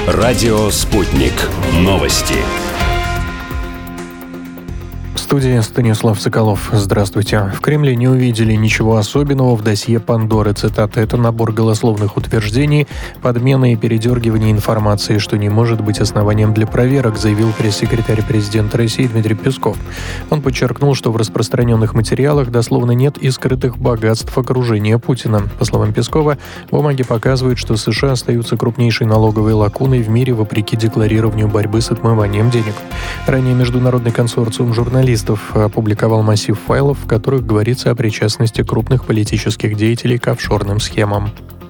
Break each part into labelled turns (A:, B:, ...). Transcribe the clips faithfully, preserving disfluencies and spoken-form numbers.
A: Радио «Спутник». Новости.
B: В студии Станислав Соколов. Здравствуйте. В Кремле не увидели ничего особенного в досье Пандоры. Цитата: «Это набор голословных утверждений, подмена и передергивание информации, что не может быть основанием для проверок», заявил пресс-секретарь президента России Дмитрий Песков. Он подчеркнул, что в распространенных материалах дословно нет и скрытых богатств окружения Путина. По словам Пескова, бумаги показывают, что США остаются крупнейшей налоговой лакуной в мире вопреки декларированию борьбы с отмыванием денег. Ранее международный консорциум журналистов опубликовал массив файлов, в которых говорится о причастности крупных политических деятелей к офшорным схемам.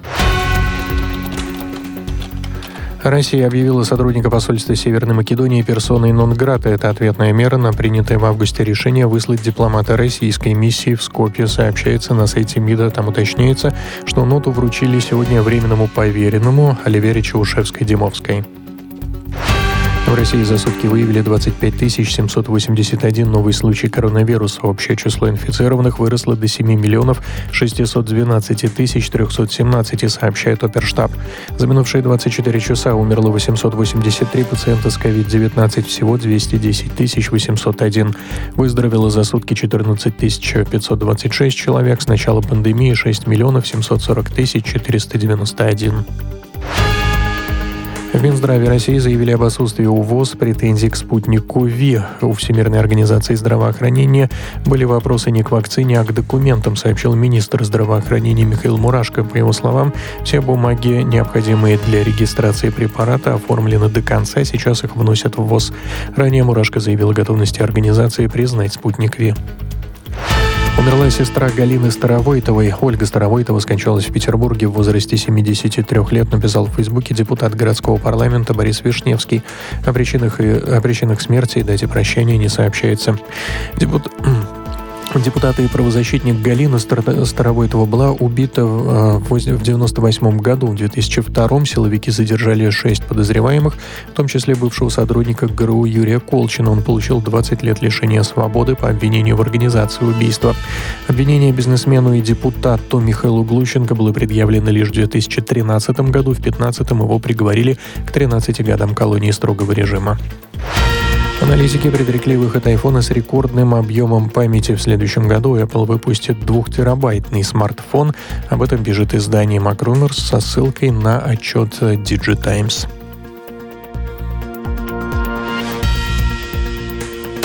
B: Россия объявила сотрудника посольства Северной Македонии персоной нон-грата. Это ответная мера на принятое в августе решение выслать дипломата российской миссии в Скопье, сообщается на сайте МИДа. Там уточняется, что ноту вручили сегодня временному поверенному Оливере Чаушевской-Димовской. В России за сутки выявили двадцать пять тысяч семьсот восемьдесят один новый случай коронавируса. Общее число инфицированных выросло до семь миллионов шестьсот двенадцать тысяч триста семнадцать, сообщает Оперштаб. За минувшие двадцать четыре часа умерло восемьсот восемьдесят три пациента с ковид девятнадцать, всего двести десять тысяч восемьсот один. Выздоровело за сутки четырнадцать тысяч пятьсот двадцать шесть человек. С начала пандемии шесть миллионов семьсот сорок тысяч четыреста девяносто один. В Минздраве России заявили об отсутствии у ВОЗ претензий к спутнику Ви. У Всемирной организации здравоохранения были вопросы не к вакцине, а к документам, сообщил министр здравоохранения Михаил Мурашко. По его словам, все бумаги, необходимые для регистрации препарата, оформлены до конца, сейчас их вносят в ВОЗ. Ранее Мурашко заявил о готовности организации признать спутник Ви. Умерла сестра Галины Старовойтовой. Ольга Старовойтова скончалась в Петербурге в возрасте семидесяти трёх лет, написал в Фейсбуке депутат городского парламента Борис Вишневский. О причинах, и, о причинах смерти и дате прощания не сообщается. Депут... Депутат и правозащитник Галина Старовойтова была убита в девяносто восьмом году. В две тысячи втором силовики задержали шесть подозреваемых, в том числе бывшего сотрудника ГРУ Юрия Колчина. Он получил двадцать лет лишения свободы по обвинению в организации убийства. Обвинение бизнесмену и депутату Михаилу Глущенко было предъявлено лишь в две тысячи тринадцатом году. В две тысячи пятнадцатом его приговорили к тринадцати годам колонии строгого режима. Аналитики предрекли выход айфона с рекордным объемом памяти. В следующем году Apple выпустит двухтерабайтный смартфон. Об этом пишет издание MacRumors со ссылкой на отчет DigiTimes.